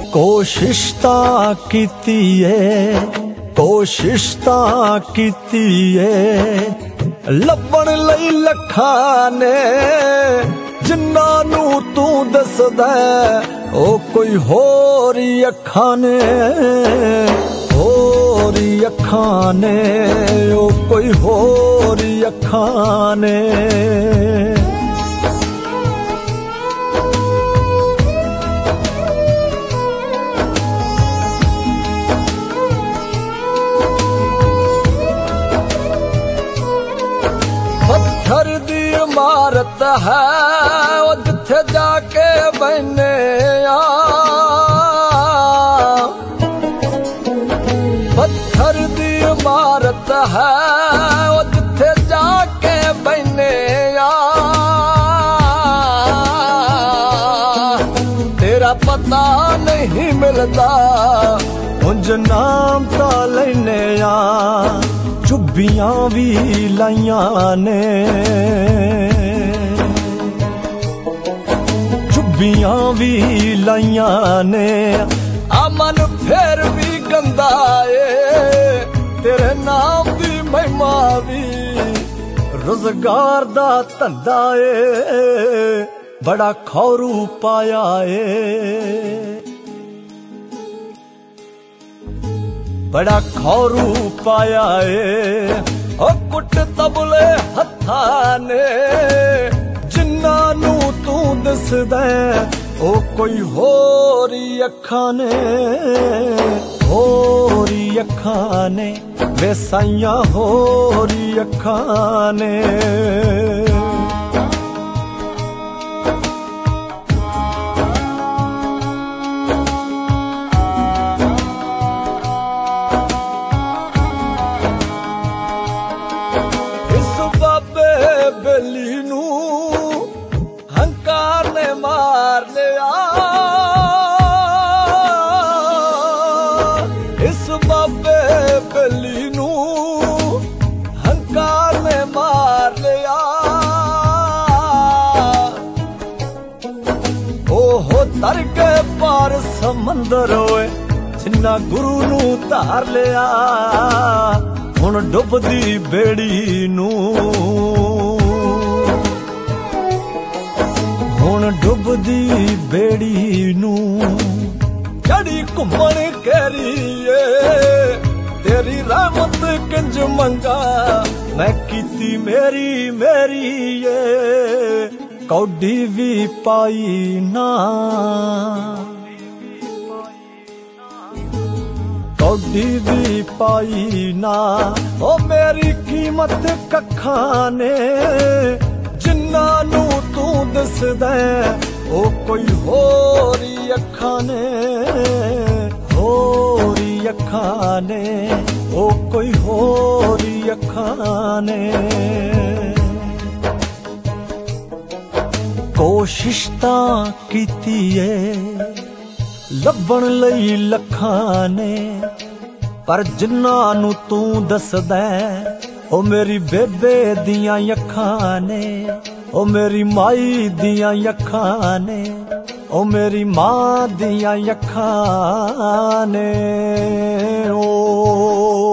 कोशिश तां कीती है, कोशिश तां कीती है लभण लई लखां ने, जिन्ना नू तू दसदा ओ कोई होर अखां ने, होर अखां ने, ओ कोई होर अखां ने। पत्थर दी इमारत है ओ जिथे जाके बहने आ, पत्थर दी इमारत है ओ जिथे जाके बहने आ, तेरा पता नहीं मिलता उंज नाम ता लैने आ, चुब्बियां भी लाइयां ने, चुब्बियां भी लाइयां ने, अमन फिर भी गंदा ए, तेरे नाम दी महिमा भी रोजगार दा धंधा ए, बड़ा खौरू पाया ए, बड़ा खौरू पाया ए, ओ कुट तबले हत्थां ने, जिन्ना नू तू दसदा ओ कोई होर अखां ने, होर अखां ने, वे साइयां होर अखां ने। बेली नू हंकार ने मार लिया, इस बाबे बेली नू हंकार ने मार लिया, ओहो तर के पार समंदर होए जिन्ना गुरु नू धार लिया, हुण डुबदी बेड़ी नू, हुण डुबदी बेड़ी नू जड़ी घुमण करिए, तेरी रहमत किंज मंगा मैं कीती मेरी मेरी ये, कौडी भी पाई ना, कौडी भी पाई ना, ओ मेरी कीमत कखां ने, जिन्ना नू तू दसदा ओ कोई होर अखां ने, होर अखां ने, ओ कोई होर अखां ने। कोशिश तां कीती है लभण लई लखां ने, पर जिन्ना नू तू दसदा ओ मेरी बेबे दियां अखां ने, ओ मेरी माई दियां अखां ने, ओ मेरी मां दियां अखां ने, ओ